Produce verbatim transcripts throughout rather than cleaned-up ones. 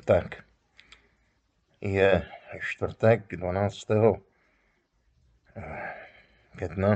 Tak, je čtvrtek dvanáctého května,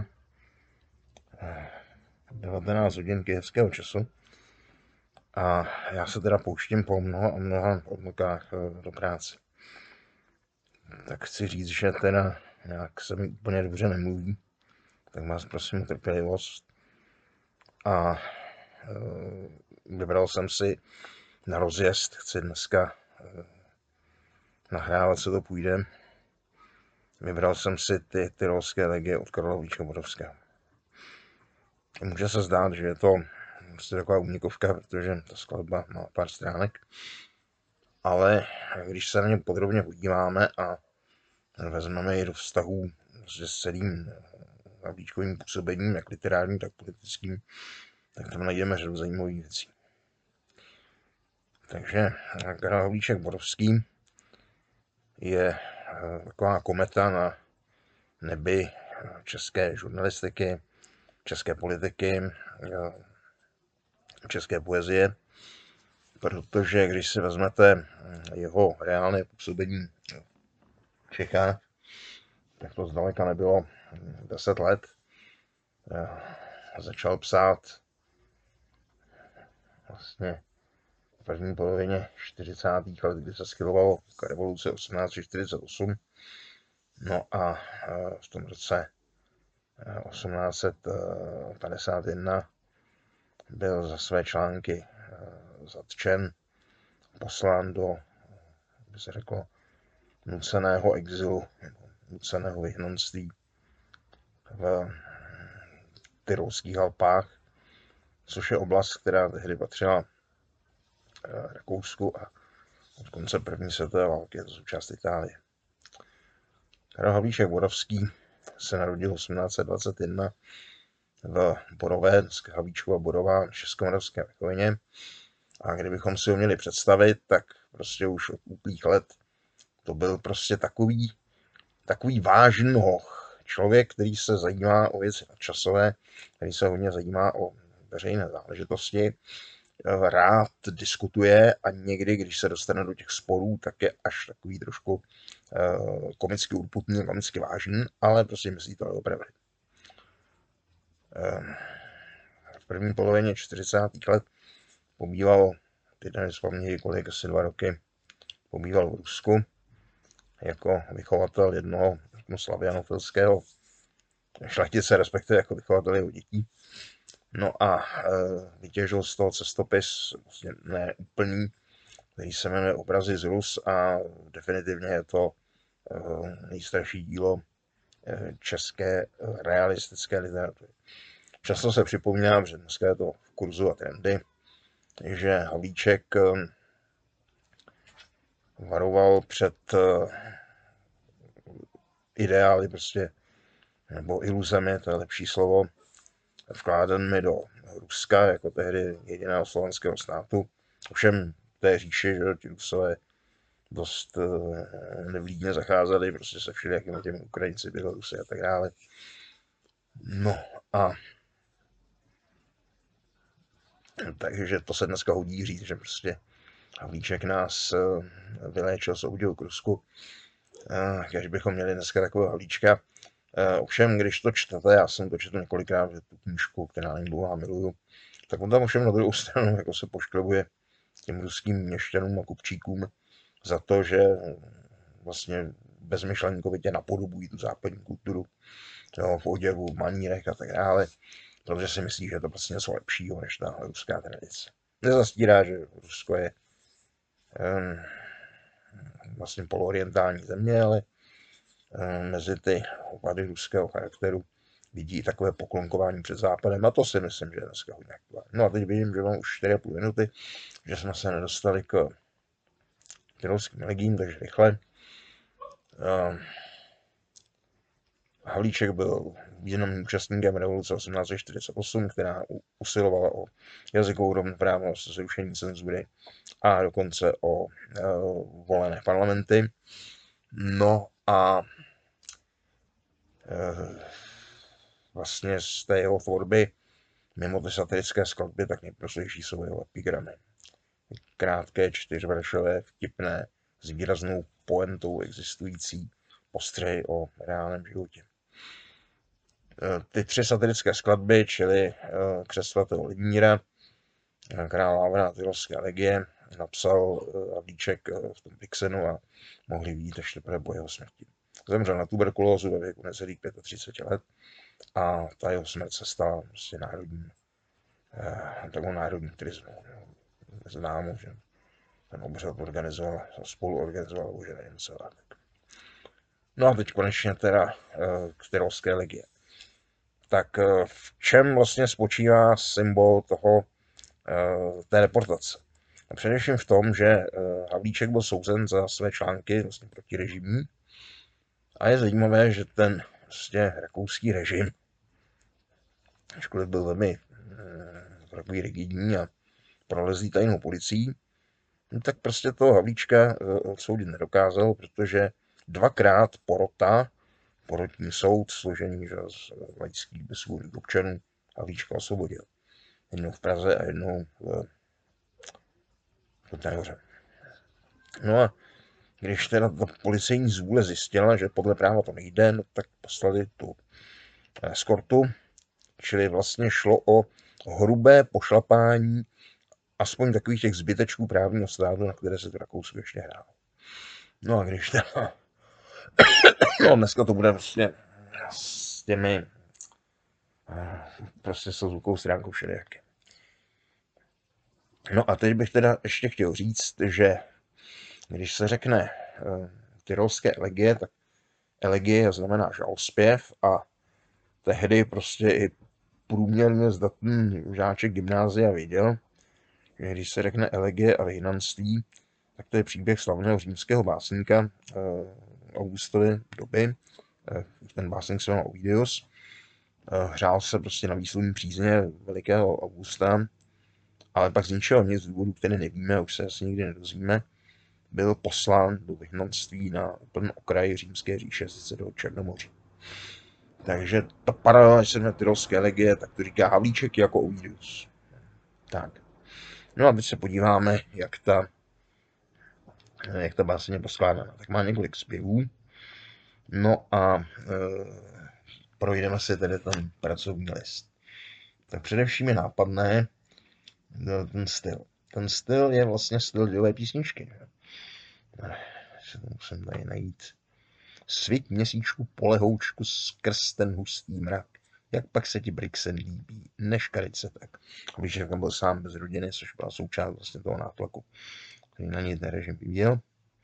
devatenáct hodin kyjevského času a já se teda pouštím po mnoha a mnoha odmlkách do práce. Tak chci říct, že teda nějak se mi úplně dobře nemluví, tak vás prosím o trpělivost. A e, vybral jsem si na rozjezd, chci dneska e, nahrávat, co to půjde. Vybral jsem si ty tyrolské legie od Karla Havlíčka Borovského. Může se zdát, že je to prostě taková únikovka, protože ta skladba má pár stránek, ale když se na ně podrobně podíváme a vezmeme ji do vztahů s celým Havlíčkovým působením, jak literárním, tak politickým, tak tam najdeme řadu zajímavých věcí. Takže Karel Havlíček Borovský je taková kometa na nebi české žurnalistiky, české politiky, české poezie, protože když si vezmete jeho reálné působení v Čechách, tak to zdaleka nebylo deset let. Začal psát vlastně v první polovině čtyřicátých let, kdy se schylovalo k revoluci osmnáct set čtyřicet osm. No a v tom roce osmnáct set padesát jedna byl za své články zatčen, poslán do, by se řeklo, nuceného exilu, nuceného vyhnanství v Tyrolských Alpách, což je oblast, která tehdy patřila Rakousku a od konce první světové války je to součást Itálie. Karel Havlíček Borovský se narodil osmnáct set dvacet jedna v Borové, dneska Havlíčkova Borová, na Českomoravské Rakovině. A kdybychom si ho měli představit, tak prostě už od útlých let to byl prostě takový, takový vážný hoch. Člověk, který se zajímá o věci nadčasové, který se hodně zajímá o veřejné záležitosti, rád diskutuje a někdy, když se dostane do těch sporů, tak je až takový trošku uh, komicky urputný, komicky vážný, ale prostě myslí to opravdu. Uh, v první polovině čtyřicátých let pobýval, teď nevím vzpomněli kolik, asi dva roky, pobýval v Rusku jako vychovatel jednoho slavianofilského šlechtice, respektive jako vychovatel jeho dětí. No a e, vytěžil z toho cestopis vlastně neúplný, který se jmenuje Obrazy z Rus a definitivně je to e, nejstarší dílo e, české realistické literatury. Často se připomínám, že dneska je to v kurzu a trendy, že Havlíček e, varoval před e, ideály prostě, nebo iluzemi, to je lepší slovo, vkládanými do Ruska, jako tehdy jediného slovanského státu. Ovšem té říši, že ti Rusové dost nevlídně zacházeli prostě se všelijakými těmi Ukrajinci, Bělorusy a tak dále. No a takže to se dneska hodí říct, že prostě Havlíček nás vyléčil, soudil k Rusku. Když bychom měli dneska takového Havlíčka. Ovšem, když to čtete, já jsem to četl několikrát, že tu knížku, která není dlouhá, miluju, tak on tam ovšem na druhou stranu jako se pošklebuje těm ruským měšťanům a kupčíkům za to, že vlastně bezmyšlenkovitě napodobují tu západní kulturu, jo, v oděvu, v manírech a tak dále, protože si myslí, že je to prostě něco lepšího než ta ruská tradice. Nezastírá, že Rusko je um, vlastně poloorientální země, ale um, mezi ty opady ruského charakteru vidí takové poklonkování před západem a to si myslím, že je dneska hodně aktuální. No a teď vidím, že mám už čtyři a půl minuty, že jsme se nedostali k tyrolským legiím, takže rychle. Um, Havlíček byl významným účastníkem revoluce osmnáct set čtyřicet osm, která usilovala o jazykovou rovnoprávnost, zrušení cenzury a dokonce o uh, volené parlamenty. No a uh, vlastně z té jeho tvorby, mimo ty satirické skladby, tak nejproslejší jsou jeho epigramy. krátké, čtyřveršové, vtipné, s výraznou pointou existující postřehy o reálném životě. Ty tři satirické skladby, čili Křest svatého Lidmíra, Král Vávra a Tyrolské legie, napsal Havlíček v tom Vixenu a mohli vidět až teprve po jeho smrti. Zemřel na tuberkulózu ve věku necelých třicet pět let a ta jeho smrt se stala prostě národním, takovou národní krizmou. Známo, že ten obřad organizoval, spolu organizoval Bože Němcová. No a teď konečně teda k Tyrolské legie. Tak v čem vlastně spočívá symbol toho, té deportace? A především v tom, že Havlíček byl souzen za své články vlastně protirežimní. A je zajímavé, že ten vlastně rakouský režim, ačkoliv byl velmi takový rigidní a prolezlý tajnou policií, no tak prostě toho Havlíčka odsoudit nedokázal, protože dvakrát porota, porotní soud, složený z laických bezvůlných občanů, Havlíčka osvobodil. Jednou v Praze a jednou v Kutné Hoře. No a když teda ta policejní zvůle zjistila, že podle práva to nejde, no tak poslali tu eskortu, čili vlastně šlo o hrubé pošlapání aspoň takových těch zbytečků právního státu, na které se to Rakousko ještě hrálo. No a když teda, no dneska to bude vlastně s těmi, prostě s zvukovou stránkou všelijaké. No a teď bych teda ještě chtěl říct, že když se řekne uh, tyrolské elegie, tak elegie znamená žalspěv a tehdy prostě i průměrně zdatný žáček gymnázia věděl, že když se řekne elegie a vyhnanství, tak to je příběh slavného římského básníka uh, Augustovy doby. Uh, ten básník se jmenoval Ovidius. Uh, hřál se prostě na výslovní přízně velikého Augusta, ale pak z ničeho nic z důvodu, který nevíme, už se asi nikdy nedozvíme, byl poslán do vyhnanství na plný okraj římské říše, sice do Černomoří. Takže ta paralela, když se na tyrolské legie, tak to říká Havlíček jako Ovidius. Tak. No a teď se podíváme, jak ta, jak ta báseň je poskládána. Tak má několik zpěvů. No a e, projdeme si tedy ten pracovní list. Tak především je nápadné ten styl. Ten styl je vlastně styl lidové písničky. Se to musím tady najít. Sviť měsíčku polehoučku skrz ten hustý mrak. Jak pak se ti Brixen líbí, neškarice tak. Víš, že tam byl sám bez rodiny, což byla součást vlastně toho nátlaku, který na něj ten režim vyvíjel.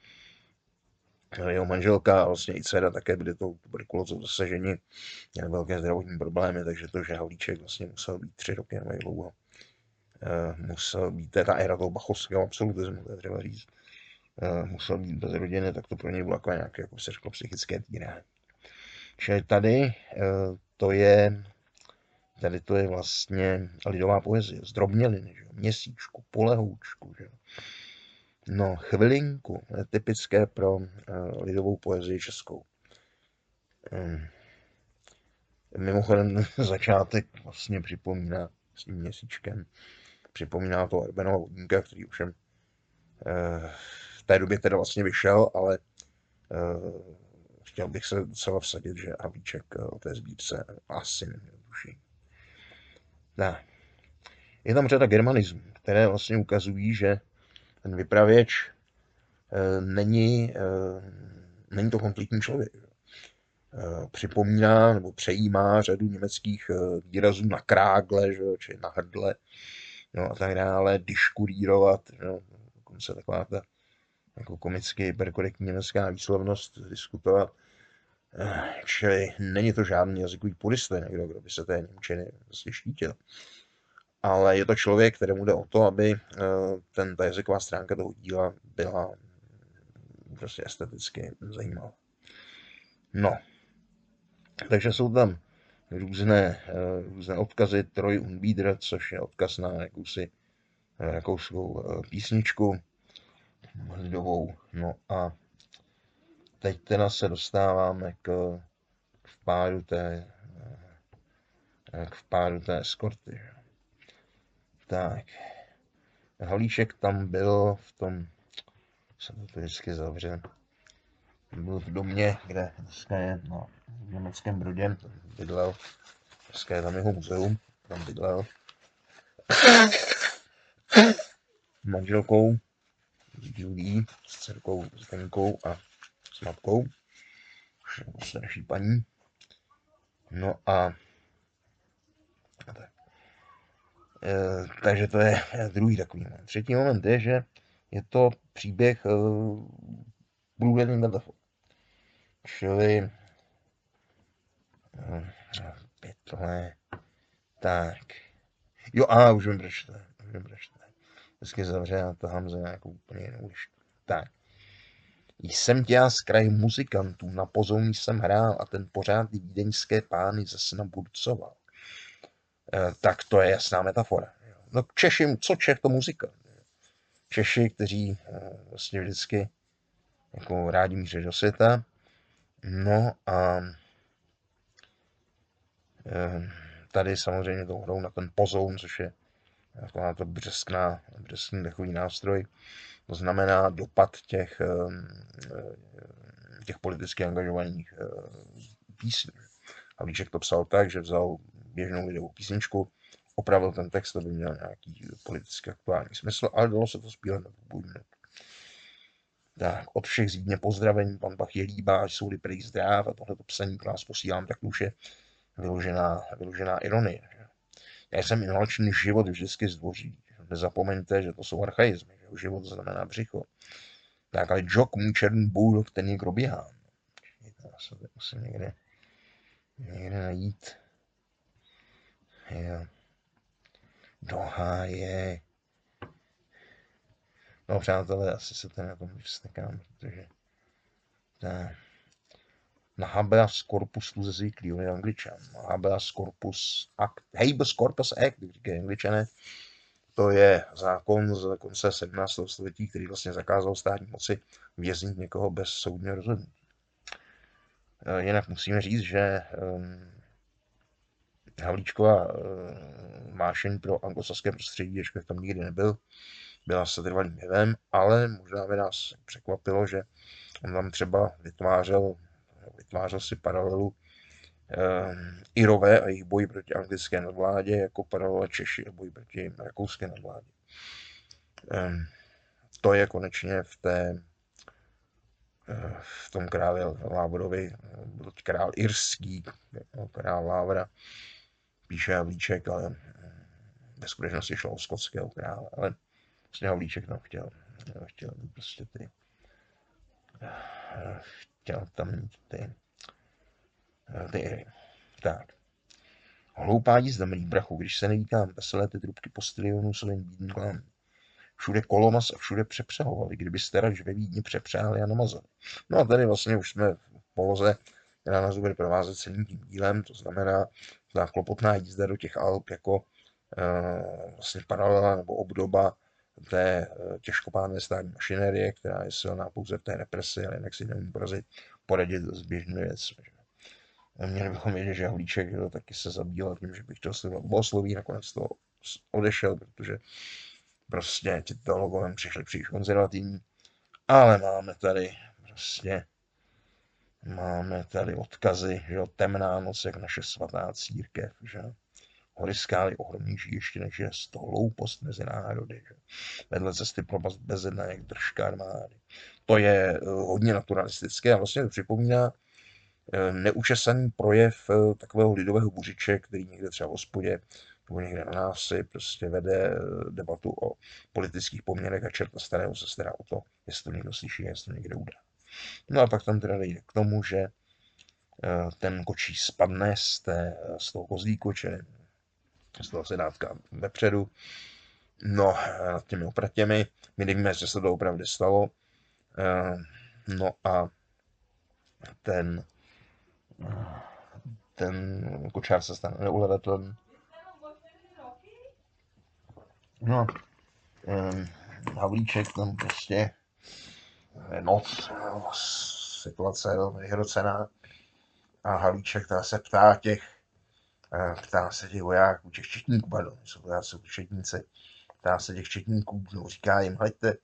Jeho manželka a vlastně i dcera také byly tou tuberkulózou zasaženi, měli velké zdravotní problémy, takže to, že Havlíček vlastně musel být tři roky nebo dlouho. Uh, musel být, to je ta éra toho bachovského absolutismu, to je třeba říct. Uh, musel být bez rodiny, tak to pro něj bylo jako nějaké, jako se řeklo, psychické týrání. Čili tady uh, to je, tady to je vlastně lidová poezie, zdrobněliny, že? Měsíčku, polehoučku, že? No, chvilinku, je typické pro uh, lidovou poezii českou. Um, mimochodem začátek vlastně připomíná s tím měsíčkem, připomíná to Erbenova vodníka, který ovšem uh, v té době teda vlastně vyšel, ale uh, chtěl bych se docela vsadit, že Havlíček o té sbírce asi neměl tušení. Ne. Je tam řada germanismů, které vlastně ukazují, že ten vypravěč e, není, e, není to konfliktní člověk. E, připomíná nebo přejímá řadu německých e, výrazů na krágle, že, či na hrdle, no a tak dále, diškurírovat, no, dokonce taková ta jako komicky hyperkorektní německá výslovnost, diskutovat. E, čili není to žádný jazykový purista, někdo, kdo by se té němčiny vlastně štítil. Ale je to člověk, kterému jde o to, aby ten, ta jazyková stránka toho díla byla prostě esteticky zajímavá. No, takže jsou tam různé, různé odkazy, Troj und Bieder, což je odkaz na jakousi rakouskou písničku lidovou. No a teď teda se dostáváme k, k vpádu té, k vpádu té eskorty. Tak, Havlíček tam byl v tom, jsem to vždycky zavřel, byl v domě, kde dneska je na německém Brodě, tam bydlel, dneska je tam jeho muzeum, tam bydlel manželkou, s Julie, s dcerkou Zdenkou a s matkou, starší paní. No a, a tak. E, takže to je druhý takový moment. Třetí moment je, že je to příběh e, průhledný metafor. Čili e, pytle, tak. Jo, a už vím, proč to je. Už vím, proč to je. Vždycky zavře a tahám za nějakou úplně jinou lišku. Tak. Jsem tě já z kraje muzikantů, na pozouní jsem hrál a ten pořád ty vídeňské pány ze sna burcoval. E, tak to je jasná metafora. No Češi, co Čech, to muzikant. Češi, kteří e, vlastně vždycky jako rádi míří do světa. No a e, tady samozřejmě to hrou na ten pozoun, což je taková to břeskná, břeskný dechový nástroj. To znamená dopad těch, těch politicky angažovaných písní. Havlíček to psal tak, že vzal běžnou lidovou písničku, opravil ten text, aby měl nějaký politicky aktuální smysl, ale dalo se to zpívat na půl minutu. Tak, od všech zídně pozdravení, pan Bach je líbá, ať jsou prej zdrav, a tohleto psaní k vás posílám, tak už je vyložená, vyložená ironie. Že? Já jsem inhalační život vždycky zdvoří. Nezapomeňte, že to jsou archaizmy, že život znamená břicho. Tak, ale Jock, můj černý bulldog, ten někdo běhá. Já se to musím někde, někde najít. Jo. Do háje. No přátelé, asi se ten na tom vystekám, protože ta, na habeas corpus tu zvyklý, on je Angličan. Na habeas corpus act, habeas corpus act, když říkají Angličané, to je zákon z konce sedmnáctého století, který vlastně zakázal státní moci věznit někoho bez soudního rozhodnutí. Jinak musíme říct, že um, Havlíčkova um, vášeň pro anglosaské prostředí, ještě tam nikdy nebyl, byla se trvalým jevem, ale možná by nás překvapilo, že on tam třeba vytvářel, vytvářel si paralelu um, Irové a jejich boj proti anglické nadvládě jako paralela Češi a boj proti rakouské nadvládě. Um, to je konečně v té v tom králi Lávrovi, byl král irský, král Lávra, píše Havlíček, ale ve skutečnosti šlo o skotského krále, ale vlastně Havlíček tam chtěl, chtěl prostě ty, chtěl tam mít ty, ty Iry. Tak. Hloupá jízda, milý brachu, když se nevítám, veselé ty trubky postilionu svým bídným klanem. Všude kolomas a všude přepřehovali, kdybyste rač ve Vídni přepřáhli a namazali. No a tady vlastně už jsme v poloze, která nás bude provázet celým tím dílem, to znamená ta klopotná jízda do těch Alp jako uh, vlastně paralela nebo obdoba té uh, těžkopádné státní mašinérie, která je silná pouze v té represi, ale jinak si neumí porazit, poradit s běžnými věcmi. Měli bychom vědět, že Havlíček jo, taky se zabýval tím, že bych chtěl sledovat bohosloví, nakonec to odešel, protože prostě ti teologové přišli příliš konzervativní, ale máme tady prostě, máme tady odkazy, že jo, temná noc, jak naše svatá církev, že hory skály ohromnější ještě než je sto hloupost mezi národy, že? Vedle cesty propast bezedna jak držka armády. To je hodně naturalistické a vlastně to připomíná neučesaný projev takového lidového buřiče, který někde třeba v hospodě nebo někde na nás si prostě vede debatu o politických poměrech a čerta starého se stará o to, jestli to někdo slyší, jestli to někde udá. No a pak tam teda jde k tomu, že ten kočí spadne z, té, z toho kozlíku, čili z toho sedátka vepředu, no nad těmi opratěmi. My nevíme, že se to opravdu stalo. No a ten ten kočár se stane neulovatelný. No, um, Havlíček tam prostě je noc, no, situace je velmi vyhrocená a Havlíček teda se ptá těch, ptá se těch vojáků, těch četníků, pardon, jsou vojáci četníci, ptá se těch četníků, no, říká jim, hejte,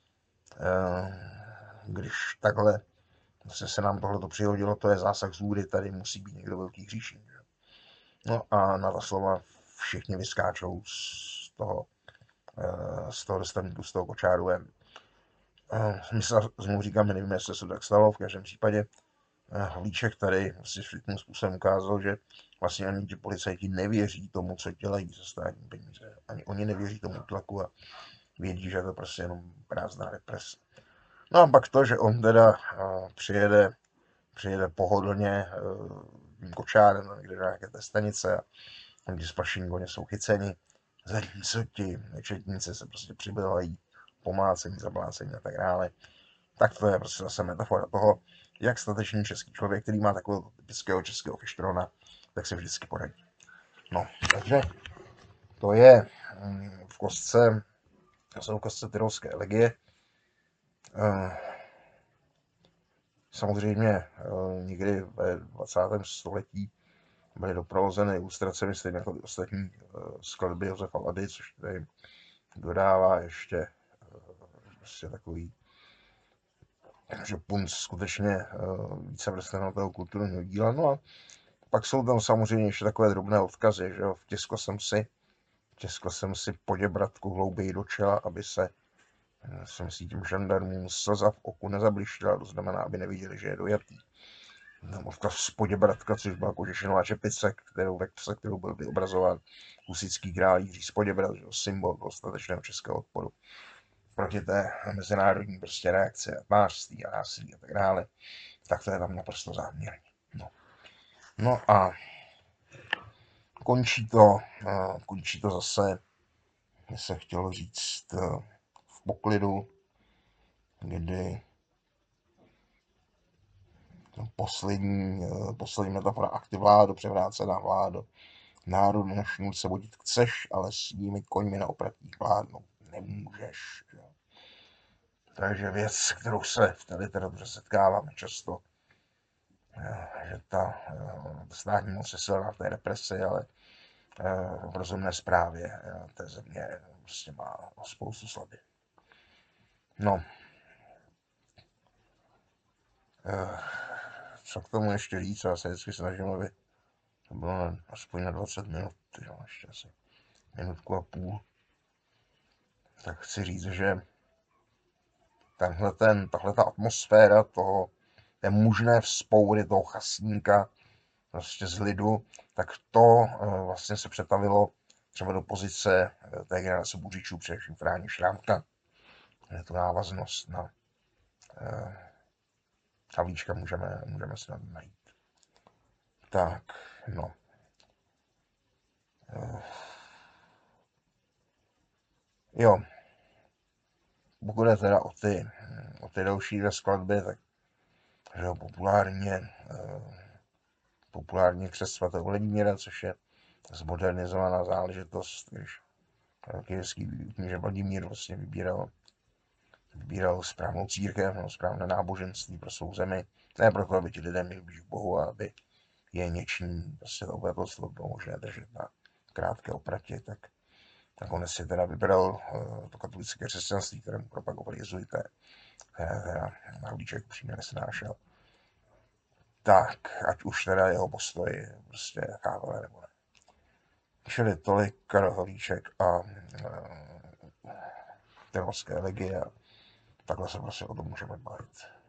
když takhle se, se nám tohle přihodilo, to je zásah z hůry, tady musí být někdo velký hříšník. No a na ta slova všichni vyskáčou z toho, z toho dostavníku, z toho kočáru. My se znovu říkáme, nevíme, jestli se to tak stalo, v každém případě Havlíček tady vlastně svým způsobem ukázal, že vlastně ani ti policajti nevěří tomu, co dělají za státní peníze. Ani oni nevěří tomu tlaku a vědí, že to prostě jenom prázdná represe. No a pak to, že on teda uh, přijede, přijede pohodlně uh, kočárem někde do nějaké té stanice a oni s Pašingoně jsou chyceni, zatímco ti četníci se prostě přibyvají pomlácení, zablácení a tak dále. Tak to je prostě zase metafora toho, jak statečný český člověk, který má takového typického českého fištrona, tak se vždycky poradí. No, takže to je v kostce, to jsou v kostce tyrolské elegie. Samozřejmě někdy ve dvacátém století byly doprovozeny ilustracemi stejně jako ostatní skladby Josefa Lady, což tady dodává ještě prostě takový, že punc skutečně více vrstevného toho kulturního díla. No a pak jsou tam samozřejmě ještě takové drobné odkazy, že jo, vtiskl jsem si, vtiskl jsem si poděbratku hlouběji do čela, aby se, si myslí tím žandarmům, slza v oku nezablištila, to znamená, aby neviděli, že je dojatý. Tam odkaz z poděbratka, což byla kožešinová čepice, kterou, se kterou byl vyobrazován husický král Jiří z Poděbrat, že jo, symbol dostatečného českého odporu proti té mezinárodní prostě reakce a tmářství a násilí a tak dále. Tak to je tam naprosto záměrně. No. No a končí to, končí to zase, mě se chtělo říct, v poklidu, kdy poslední, poslední metafora akty vládo, převrácená vládo, národu na šnůrce vodit chceš, ale s nimi koňmi na opratních vládnout nemůžeš. Že? Takže věc, kterou se v té literatuře setkáváme často, že ta státní moc je silná v té represi, ale v rozumné správě té země prostě má spoustu slabin. No, co k tomu ještě říct, já se vždycky snažím, aby to bylo aspoň na dvacet minut, jo, ještě asi minutku a půl. Tak chci říct, že tenhle ten, tahle ta atmosféra toho, té možné vzpoury toho chasníka prostě z lidu, tak to uh, vlastně se přetavilo třeba do pozice uh, té generace buřičů, především Fráni Šrámka. Je to návaznost na uh, Havlíčka, můžeme, můžeme si najít. Tak, no. Uh, jo. Pokud je teda o ty, o ty další dvě skladby, tak že jo, populárně, uh, populárně křest svatého Vladimíra, což je zmodernizovaná záležitost, když kyjevský kníže Vladimír vlastně vybíral, vybíral správnou církev, no, správné náboženství pro svou zemi. Ne proto, aby ti lidé měli blíž k Bohu, a aby je něčím prostě to obyvatelstvo bylo možné držet na krátké opratě, tak nakonec si teda vybral uh, to katolické křesťanství, které mu propagovali jezuité, které teda Havlíček přímě nesnášel. Tak, ať už teda jeho postoj prostě chápali nebo ne. Čili tolik Karel Havlíček a tyrolské elegie a takhle se prostě o tom můžeme bavit.